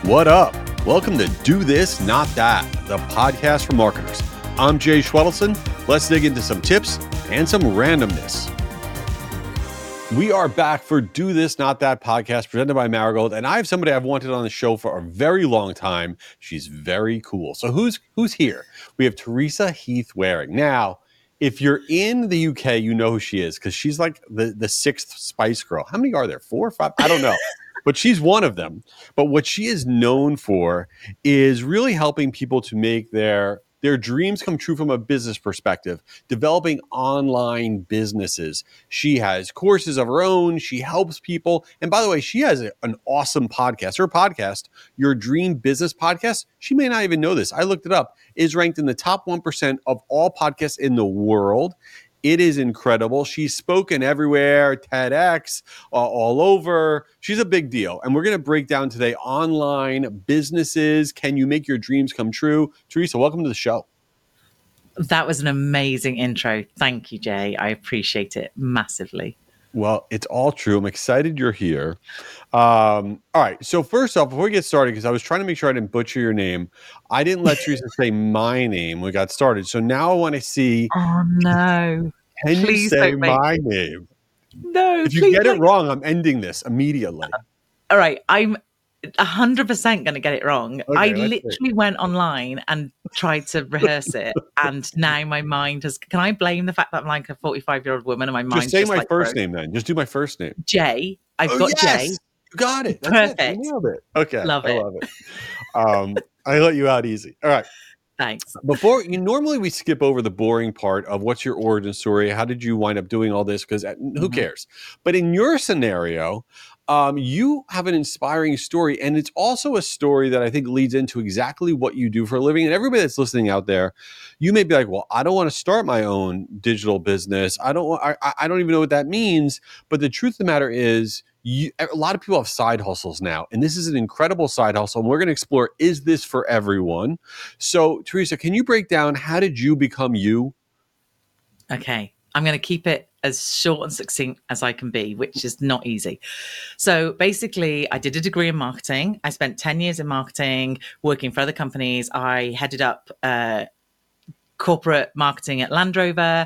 What up? Welcome to Do This, Not That, the podcast for marketers. I'm Jay Schwedelson. Let's dig into some tips and some randomness. We are back for Do This, Not That podcast presented by Marigold, and I have somebody I've wanted on the show for a very long time. She's very cool. So who's here? We have Teresa Heath Wareing. Now, if you're in the UK, you know who she is because she's like the sixth Spice Girl. How many are there? 4 or 5? I don't know. But she's one of them. But what she is known for is really helping people to make their dreams come true from a business perspective, developing online businesses. She has courses of her own. She helps people. And by the way, she has an awesome podcast. Her podcast, Your Dream Business Podcast, she may not even know this. I looked it up, is ranked in the top 1% of all podcasts in the world. It is incredible. She's spoken everywhere, TEDx, all over. She's a big deal. And we're going to break down today online businesses. Can you make your dreams come true? Teresa, welcome to the show. That was an amazing intro. Thank you, Jay. I appreciate it massively. Well, it's all true. I'm excited you're here. All right. So first off, before we get started, because I was trying to make sure I didn't butcher your name, I didn't let Teresa say my name when we got started. So now I want to see. Oh, no. Can you say my name? No. If you get it wrong, I'm ending this immediately. All right. I'm 100% going to get it wrong. Okay, I literally went online and tried to rehearse it. And now my mind has... Can I blame the fact that I'm like a 45-year-old woman and my mind just say my first name then. Just do my first name. Jay. I've got yes! Jay. You got it. That's Perfect. It. You nailed it. Okay. Love I love it. I let you out easy. All right. Thanks. Normally we skip over the boring part of what's your origin story. How did you wind up doing all this? Because who cares? But in your scenario, you have an inspiring story, and it's also a story that I think leads into exactly what you do for a living. And everybody that's listening out there, you may be like, well, I don't want to start my own digital business. I don't even know what that means. But the truth of the matter is, a lot of people have side hustles now, and this is an incredible side hustle. And we're going to explore, is this for everyone? So, Teresa, can you break down how did you become you? Okay. I'm going to keep it as short and succinct as I can be, which is not easy. So basically, I did a degree in marketing. I spent 10 years in marketing, working for other companies. I headed up corporate marketing at Land Rover.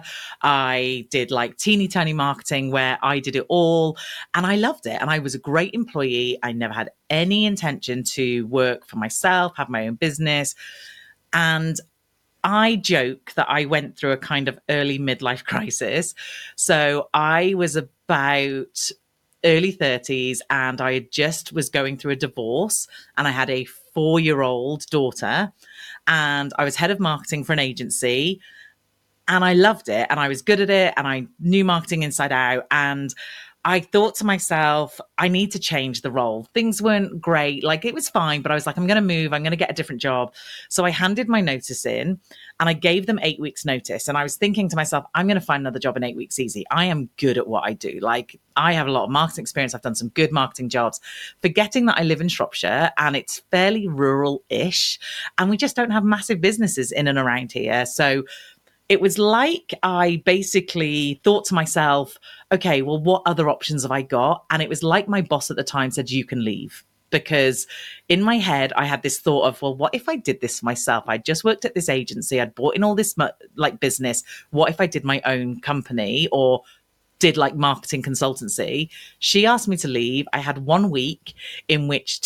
I did like teeny tiny marketing where I did it all, and I loved it. And I was a great employee. I never had any intention to work for myself, have my own business. And I joke that I went through a kind of early midlife crisis. So I was about early 30s and I just was going through a divorce, and I had a 4-year-old daughter, and I was head of marketing for an agency, and I loved it and I was good at it and I knew marketing inside out. And I thought to myself, I need to change the role. Things weren't great. Like, it was fine, but I was like, I'm going to move. I'm going to get a different job. So I handed my notice in and I gave them 8 weeks notice. And I was thinking to myself, I'm going to find another job in 8 weeks easy. I am good at what I do. Like, I have a lot of marketing experience. I've done some good marketing jobs, forgetting that I live in Shropshire and it's fairly rural-ish. And we just don't have massive businesses in and around here. So it was like I basically thought to myself, okay, well, what other options have I got? And it was like my boss at the time said, you can leave. Because in my head, I had this thought of, well, what if I did this myself? I just worked at this agency. I'd bought in all this like business. What if I did my own company or did like marketing consultancy? She asked me to leave. I had 1 week in which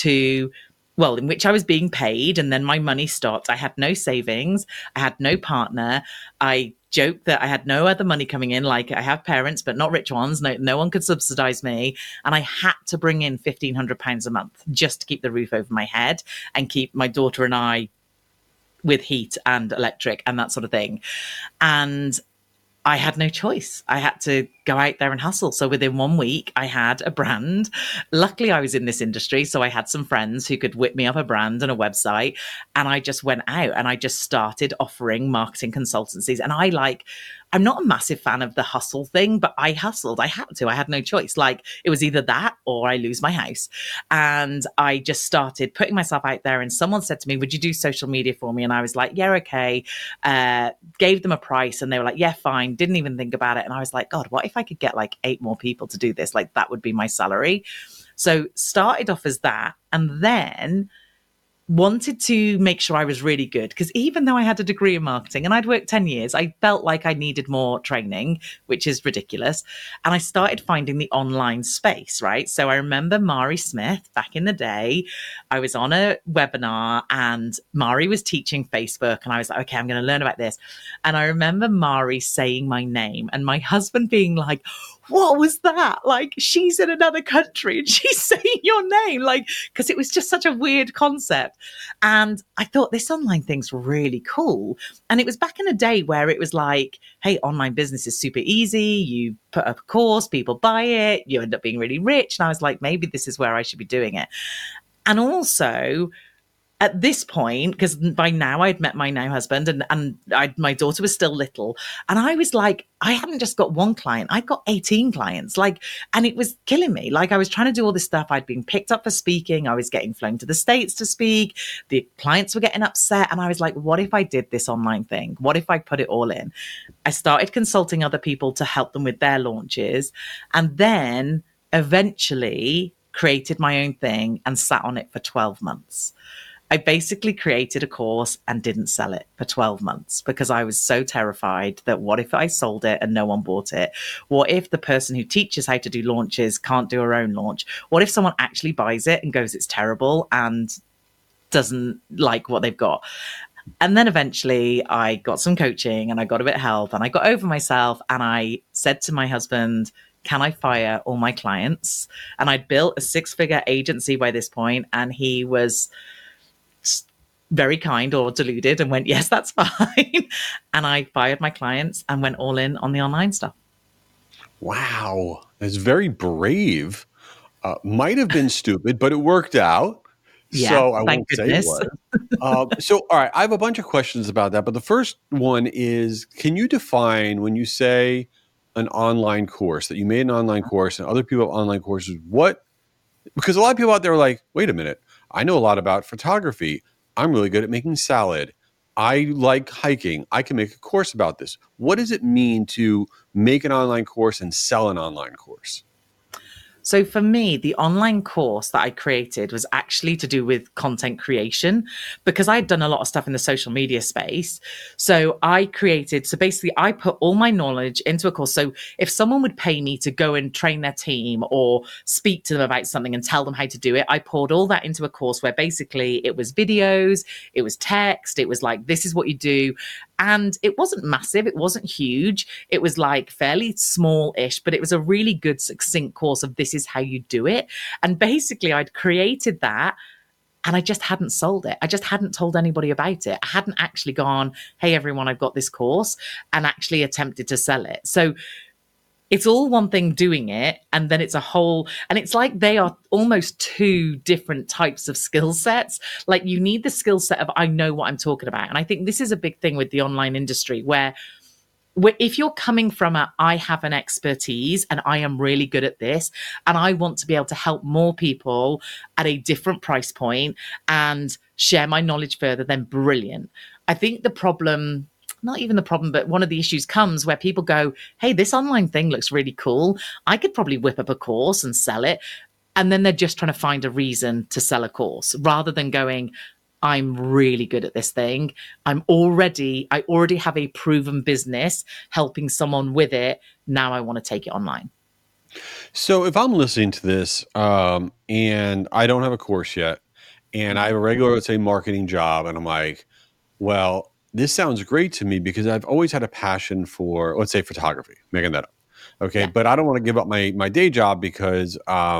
I was being paid, and then my money stopped. I had no savings. I had no partner. I joked that I had no other money coming in. Like, I have parents, but not rich ones. No one could subsidize me. And I had to bring in £1,500 a month just to keep the roof over my head and keep my daughter and I with heat and electric and that sort of thing. And I had no choice. I had to go out there and hustle. So within 1 week, I had a brand. Luckily, I was in this industry, so I had some friends who could whip me up a brand and a website. And I just went out and I just started offering marketing consultancies. And I'm not a massive fan of the hustle thing, but I hustled. I had to. I had no choice. Like, it was either that or I lose my house. And I just started putting myself out there. And someone said to me, would you do social media for me? And I was like, yeah, okay. Gave them a price and they were like, yeah, fine. Didn't even think about it. And I was like, God, what if I could get like 8 more people to do this? Like, that would be my salary. So started off as that. And then wanted to make sure I was really good, because even though I had a degree in marketing and I'd worked 10 years, I felt like I needed more training, which is ridiculous. And I started finding the online space, right? So I remember Mari Smith back in the day. I was on a webinar and Mari was teaching Facebook, and I was like, okay, I'm going to learn about this. And I remember Mari saying my name and my husband being like, what was that? Like, she's in another country and she's saying your name, like, because it was just such a weird concept. And I thought this online thing's really cool. And it was back in a day where it was like, hey, online business is super easy. You put up a course, people buy it, you end up being really rich. And I was like, maybe this is where I should be doing it. And also, at this point, because by now I'd met my now husband, and my daughter was still little, and I was like, I hadn't just got one client, I'd got 18 clients, like, and it was killing me. Like, I was trying to do all this stuff. I'd been picked up for speaking. I was getting flown to the States to speak. The clients were getting upset. And I was like, what if I did this online thing? What if I put it all in? I started consulting other people to help them with their launches. And then eventually created my own thing and sat on it for 12 months. I basically created a course and didn't sell it for 12 months because I was so terrified that what if I sold it and no one bought it? What if the person who teaches how to do launches can't do her own launch? What if someone actually buys it and goes, it's terrible, and doesn't like what they've got? And then eventually I got some coaching and I got a bit of help and I got over myself, and I said to my husband, can I fire all my clients? And I'd built a 6-figure agency by this point, and he was very kind or deluded and went, yes, that's fine. And I fired my clients and went all in on the online stuff. Wow. That's very brave. Might have been stupid, but it worked out. Yeah, so I thank won't goodness. say it was. So, all right, I have a bunch of questions about that. But the first one is, can you define, when you say an online course, that you made an online course and other people have online courses, what? Because a lot of people out there are like, wait a minute, I know a lot about photography. I'm really good at making salad. I like hiking. I can make a course about this. What does it mean to make an online course and sell an online course? So for me, the online course that I created was actually to do with content creation, because I'd done a lot of stuff in the social media space. So basically I put all my knowledge into a course. So if someone would pay me to go and train their team or speak to them about something and tell them how to do it, I poured all that into a course where basically it was videos, it was text, it was like, this is what you do. And it wasn't massive. It wasn't huge. It was like fairly small-ish, but it was a really good, succinct course of this is how you do it. And basically I'd created that and I just hadn't sold it. I just hadn't told anybody about it. I hadn't actually gone, hey, everyone, I've got this course, and actually attempted to sell it. So it's all one thing doing it, and then it's a whole, and it's like they are almost two different types of skill sets. Like, you need the skill set of, I know what I'm talking about. And I think this is a big thing with the online industry where if you're coming from I have an expertise and I am really good at this and I want to be able to help more people at a different price point and share my knowledge further, then brilliant. I think the problem, not even the problem, but one of the issues comes where people go, hey, this online thing looks really cool. I could probably whip up a course and sell it. And then they're just trying to find a reason to sell a course rather than going, I'm really good at this thing. I already have a proven business helping someone with it. Now I want to take it online. So if I'm listening to this and I don't have a course yet and I have a regular, let's say, marketing job, and I'm like, well, this sounds great to me because I've always had a passion for, let's say, photography, making that up. Okay. Yeah. But I don't want to give up my day job because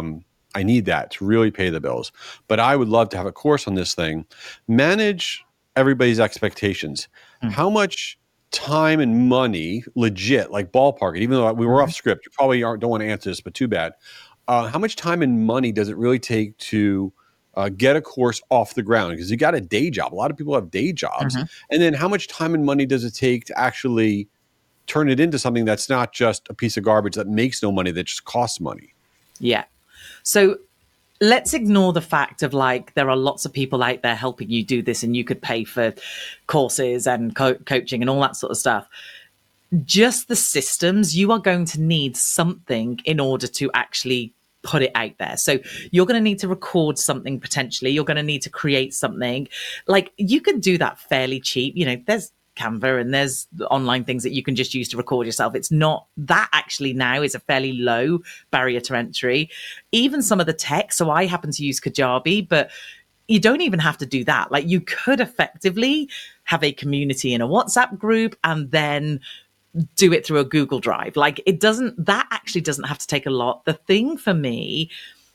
I need that to really pay the bills. But I would love to have a course on this thing. Manage everybody's expectations. How much time and money, legit, like ballpark it, even though we were off script, you probably don't want to answer this, but too bad. How much time and money does it really take to get a course off the ground? Because you got a day job. A lot of people have day jobs. And then how much time and money does it take to actually turn it into something that's not just a piece of garbage that makes no money, that just costs money? Yeah. So let's ignore the fact of, like, there are lots of people out there helping you do this and you could pay for courses and coaching and all that sort of stuff. Just the systems, you are going to need something in order to actually put it out there. So you're going to need to record something potentially. You're going to need to create something. Like you can do that fairly cheap. You know, there's Canva and there's online things that you can just use to record yourself. It's not that actually now is a fairly low barrier to entry. Even some of the tech. So I happen to use Kajabi, but you don't even have to do that. Like you could effectively have a community in a WhatsApp group and then do it through a Google Drive. Like that actually doesn't have to take a lot. The thing for me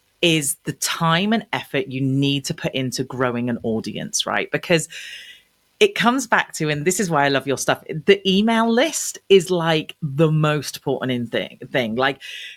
is the time and effort you need to put into growing an audience, right? Because it comes back to, and this is why I love your stuff, the email list is like the most important thing. Like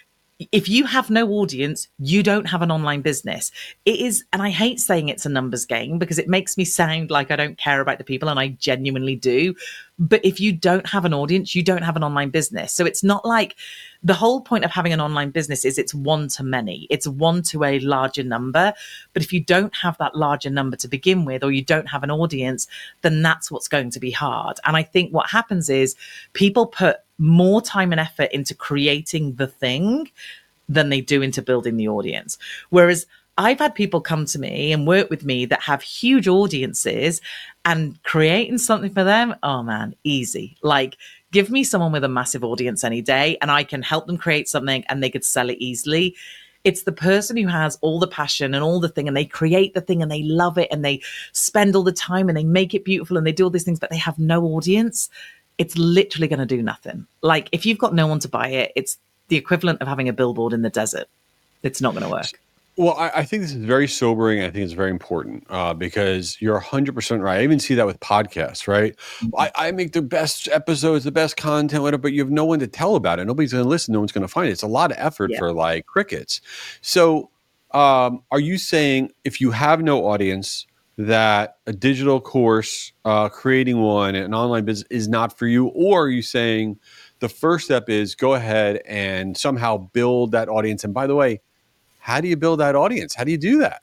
if you have no audience, you don't have an online business. It is, and I hate saying it's a numbers game because it makes me sound like I don't care about the people, and I genuinely do. But if you don't have an audience, you don't have an online business. So it's not like the whole point of having an online business is it's one to many. It's one to a larger number. But if you don't have that larger number to begin with, or you don't have an audience, then that's what's going to be hard. And I think what happens is people put more time and effort into creating the thing than they do into building the audience. Whereas I've had people come to me and work with me that have huge audiences, and creating something for them, oh man, easy. Like give me someone with a massive audience any day and I can help them create something and they could sell it easily. It's the person who has all the passion and all the thing, and they create the thing and they love it and they spend all the time and they make it beautiful and they do all these things, but they have no audience. It's literally going to do nothing. Like if you've got no one to buy it, it's the equivalent of having a billboard in the desert. It's not going to work. Well, I think this is very sobering. I think it's very important because you're 100% right. I even see that with podcasts, right? Mm-hmm. I make the best episodes, the best content, whatever, but you have no one to tell about it. Nobody's going to listen. No one's going to find it. It's a lot of effort for like crickets. So are you saying if you have no audience, that a digital course, creating one, an online business is not for you? Or are you saying the first step is go ahead and somehow build that audience? And by the way, how do you build that audience? How do you do that?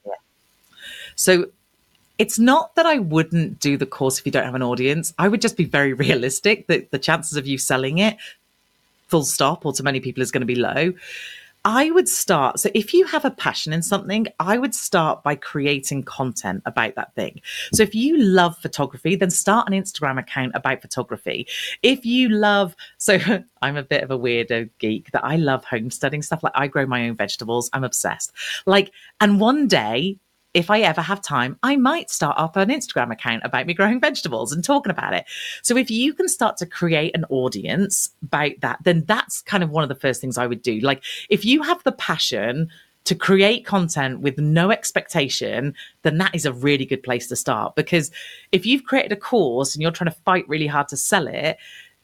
So it's not that I wouldn't do the course if you don't have an audience. I would just be very realistic that the chances of you selling it, full stop, or to many people is going to be low. I would start. So if you have a passion in something, I would start by creating content about that thing. So if you love photography, then start an Instagram account about photography. If you love, so I'm a bit of a weirdo geek that I love homesteading stuff. Like I grow my own vegetables. I'm obsessed. Like, and one day, if I ever have time, I might start up an Instagram account about me growing vegetables and talking about it. So if you can start to create an audience about that, then that's kind of one of the first things I would do. Like if you have the passion to create content with no expectation, then that is a really good place to start. Because if you've created a course and you're trying to fight really hard to sell it,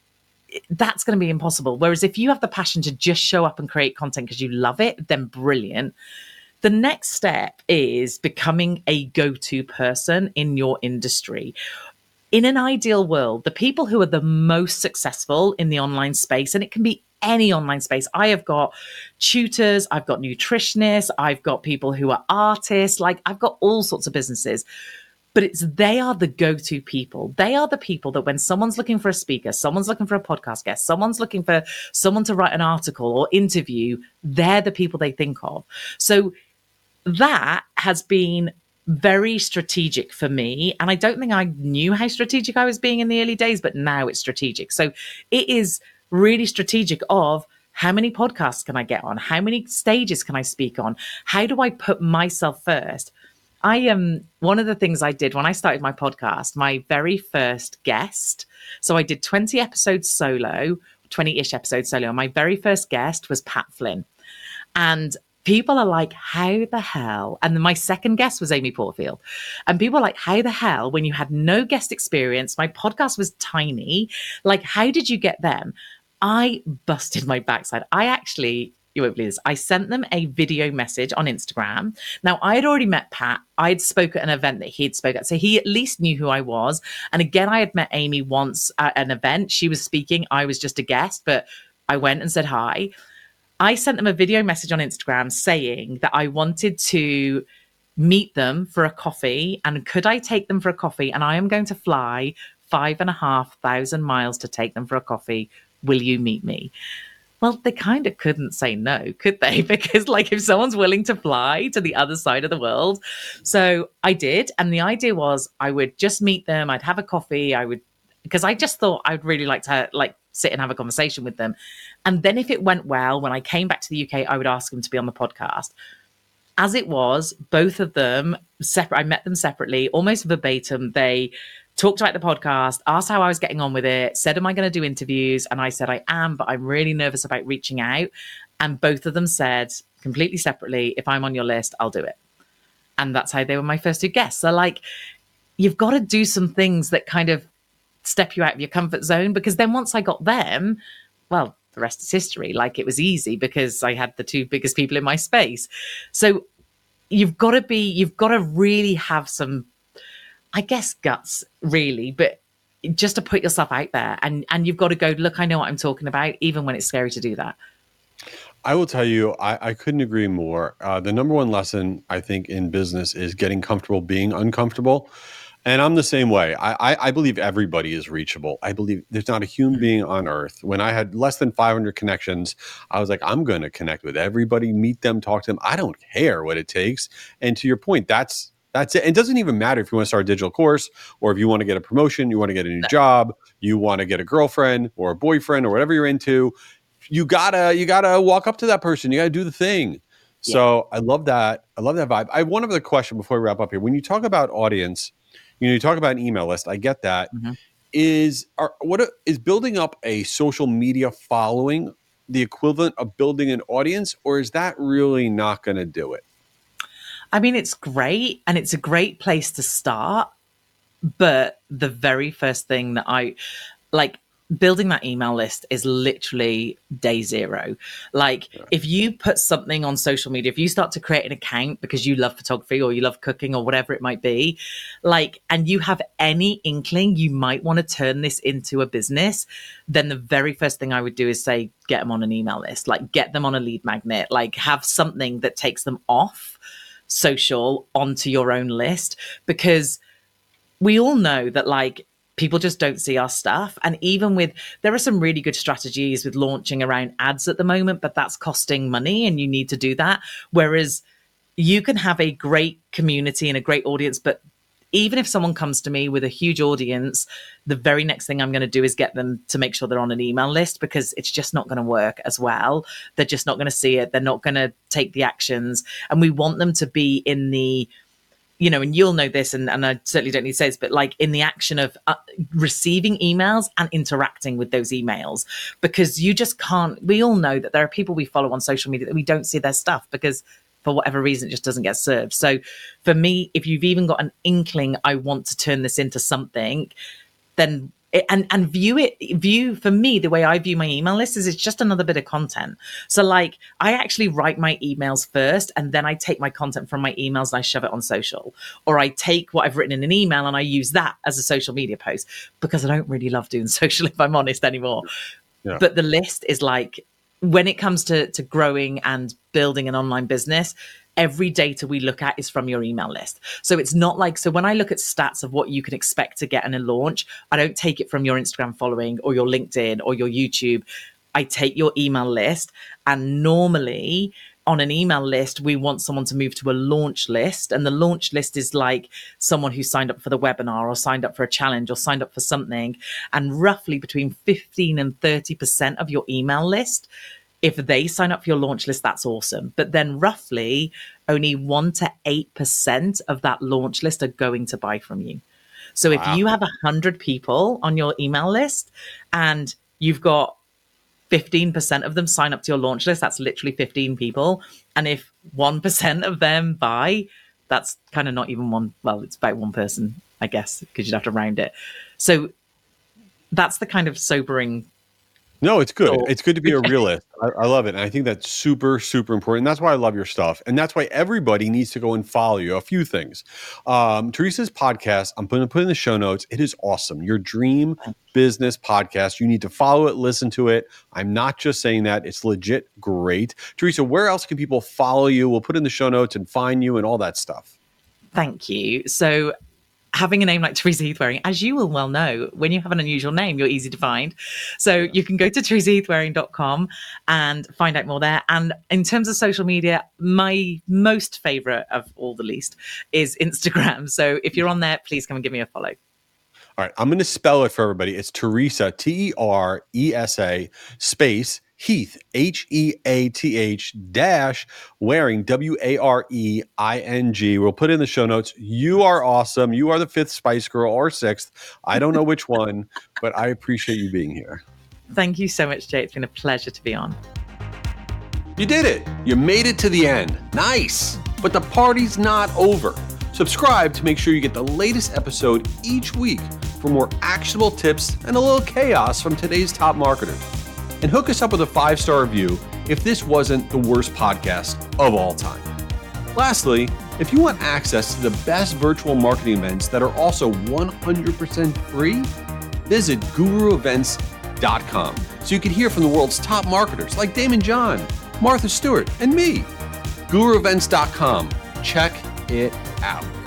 that's going to be impossible. Whereas if you have the passion to just show up and create content because you love it, then brilliant. The next step is becoming a go-to person in your industry. In an ideal world, the people who are the most successful in the online space, and it can be any online space. I have got tutors, I've got nutritionists, I've got people who are artists, like I've got all sorts of businesses. But they are the go-to people. They are the people that when someone's looking for a speaker, someone's looking for a podcast guest, someone's looking for someone to write an article or interview, they're the people they think of. So that has been very strategic for me. And I don't think I knew how strategic I was being in the early days, but now it's strategic. So it is really strategic of how many podcasts can I get on? How many stages can I speak on? How do I put myself first? One of the things I did when I started my podcast, my very first guest. So I did 20 episodes solo, 20-ish episodes solo. And my very first guest was Pat Flynn. And people are like, how the hell? And then my second guest was Amy Porterfield. And people are like, how the hell, when you had no guest experience, my podcast was tiny. Like, how did you get them? I busted my backside. You won't believe this, I sent them a video message on Instagram. Now, I had already met Pat. I'd spoke at an event that he'd spoke at. So he at least knew who I was. And again, I had met Amy once at an event. She was speaking. I was just a guest, but I went and said hi. I sent them a video message on Instagram saying that I wanted to meet them for a coffee, and could I take them for a coffee? And I am going to fly 5,500 miles to take them for a coffee. Will you meet me? Well, they kind of couldn't say no, could they? Because, like, if someone's willing to fly to the other side of the world. So I did. And the idea was I would just meet them, I'd have a coffee, because I just thought I'd really like to, like, sit and have a conversation with them. And then if it went well, when I came back to the UK, I would ask them to be on the podcast. As it was, both of them separate. I met them separately, almost verbatim. They talked about the podcast, asked how I was getting on with it, said, am I going to do interviews? And I said, I am, but I'm really nervous about reaching out. And both of them said completely separately, if I'm on your list, I'll do it. And that's how they were my first two guests. So, like, you've got to do some things that kind of step you out of your comfort zone, because then once I got them, well, the rest is history. Like, it was easy because I had the two biggest people in my space. So you've got to really have some, I guess, guts, really, but just to put yourself out there, and you've got to go, look, I know what I'm talking about, even when it's scary to do that. I will tell you, I couldn't agree more. The number one lesson, I think, in business is getting comfortable being uncomfortable. And I'm the same way. I believe everybody is reachable. I believe there's not a human being on earth. When I had less than 500 connections, I was like, I'm going to connect with everybody, meet them, talk to them. I don't care what it takes. And to your point, that's it. It doesn't even matter if you want to start a digital course, or if you want to get a promotion, you want to get a new job, you want to get a girlfriend or a boyfriend or whatever you're into. You gotta walk up to that person. You gotta do the thing. Yeah. So I love that. I love that vibe. I have one other question before we wrap up here. When you talk about audience, you talk about an email list. I get that. Mm-hmm. Is building up a social media following the equivalent of building an audience, or is that really not going to do it? I mean, it's great, and it's a great place to start. But the very first thing that I like, building that email list is literally day zero. Like, if you put something on social media, if you start to create an account because you love photography or you love cooking or whatever it might be, like, and you have any inkling you might want to turn this into a business, then the very first thing I would do is say, get them on an email list, like, get them on a lead magnet, like, have something that takes them off social onto your own list, because we all know that, like, people just don't see our stuff. And even there are some really good strategies with launching around ads at the moment, but that's costing money and you need to do that. Whereas you can have a great community and a great audience, but even if someone comes to me with a huge audience, the very next thing I'm going to do is get them to make sure they're on an email list, because it's just not going to work as well. They're just not going to see it. They're not going to take the actions. And we want them to be in the, and you'll know this, and I certainly don't need to say this, but like in the action of receiving emails and interacting with those emails, because you just can't, we all know that there are people we follow on social media that we don't see their stuff because for whatever reason, it just doesn't get served. So for me, if you've even got an inkling, I want to turn this into something, then and view for me, the way I view my email list is it's just another bit of content. So like, I actually write my emails first, and then I take my content from my emails and I shove it on social, or I take what I've written in an email and I use that as a social media post, because I don't really love doing social, if I'm honest, anymore. Yeah. But the list is like, when it comes to growing and building an online business, every data we look at is from your email list. So it's not like, so when I look at stats of what you can expect to get in a launch, I don't take it from your Instagram following or your LinkedIn or your YouTube. I take your email list, and normally on an email list, we want someone to move to a launch list. And the launch list is like someone who signed up for the webinar or signed up for a challenge or signed up for something. And roughly between 15 and 30% of your email list, if they sign up for your launch list, that's awesome. But then roughly only 1 to 8% of that launch list are going to buy from you. So if you have 100 people on your email list and you've got 15% of them sign up to your launch list, that's literally 15 people. And if 1% of them buy, that's kind of not even one. Well, it's about one person, I guess, because you'd have to round it. So that's the kind of sobering. No, it's good. It's good to be a realist. I love it. And I think that's super, super important. That's why I love your stuff. And that's why everybody needs to go and follow you. A few things. Teresa's podcast, I'm going to put in the show notes. It is awesome. Your dream business podcast. You need to follow it, listen to it. I'm not just saying that. It's legit great. Teresa, where else can people follow you? We'll put in the show notes and find you and all that stuff. Thank you. So having a name like Teresa Heathwaring, as you will well know, when you have an unusual name, you're easy to find. So you can go to teresaheathwaring.com and find out more there. And in terms of social media, my most favorite of all the least is Instagram. So if you're on there, please come and give me a follow. All right, I'm going to spell it for everybody. It's Teresa, Teresa, space Heath, Heath dash Waring, Waring. We'll put it in the show notes. You are awesome. You are the fifth Spice Girl or sixth. I don't know which one, but I appreciate you being here. Thank you so much, Jay. It's been a pleasure to be on. You did it. You made it to the end. Nice. But the party's not over. Subscribe to make sure you get the latest episode each week for more actionable tips and a little chaos from today's top marketers. And hook us up with a 5-star review if this wasn't the worst podcast of all time. Lastly, if you want access to the best virtual marketing events that are also 100% free, visit guruevents.com so you can hear from the world's top marketers like Damon John, Martha Stewart, and me. guruevents.com. Check it out.